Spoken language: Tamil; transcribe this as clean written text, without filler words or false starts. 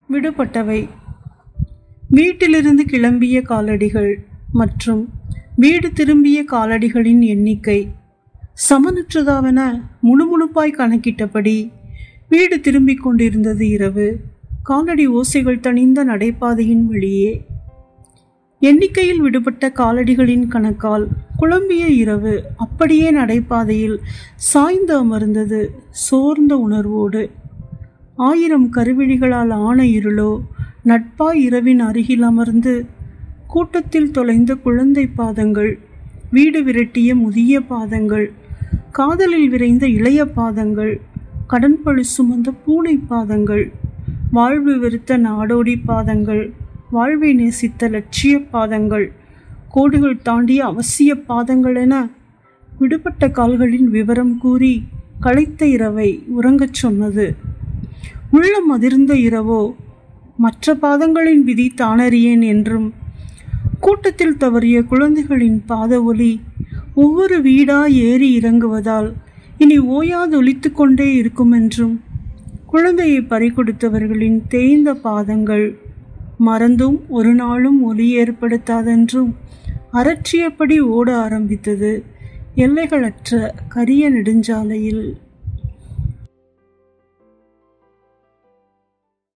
விடுபட்டவை. வீட்டிலிருந்து கிளம்பிய காலடிகள் மற்றும் வீடு திரும்பிய காலடிகளின் எண்ணிக்கை சமனற்றதாவென முணுமுணுப்பாய் கணக்கிட்டபடி வீடு திரும்பிக் கொண்டிருந்தது இரவு. காலடி ஓசைகள் தணிந்த நடைபாதையின் வெளியே எண்ணிக்கையில் விடுபட்ட காலடிகளின் கணக்கால் குழம்பிய இரவு அப்படியே நடைபாதையில் சாய்ந்து அமர்ந்தது சோர்ந்த உணர்வோடு. 1000 கருவிழிகளால் ஆன இருளோ நட்பாய் இரவின் அருகில் அமர்ந்து கூட்டத்தில் தொலைந்த குழந்தை பாதங்கள், வீடு விரட்டிய முதிய பாதங்கள், காதலில் விரைந்த இளைய பாதங்கள், கடன்பழு சுமந்த பூனை பாதங்கள், வாழ்வு வெறுத்த நாடோடி பாதங்கள், வாழ்வை நேசித்த லட்சிய பாதங்கள், கோடுகள் தாண்டிய அவசிய பாதங்கள் என விடுபட்ட கால்களின் விவரம் கூறி களைத்த இரவை உறங்கச் சொன்னது. உள்ளம் அதிர்ந்த இரவோ மற்ற பாதங்களின் விதி தானறியேன் என்றும், கூட்டத்தில் தவறிய குழந்தைகளின் பாத ஒலி ஒவ்வொரு வீடா ஏறி இறங்குவதால் இனி ஓயாது ஒலித்து கொண்டே இருக்கும் என்றும், குழந்தையை பறிகொடுத்தவர்களின் தேய்ந்த பாதங்கள் மறந்தும் ஒரு நாளும் ஒலி ஏற்படுத்தாதென்றும் அரற்றியபடி ஓட ஆரம்பித்தது எல்லைகளற்ற கரிய நெடுஞ்சாலையில்.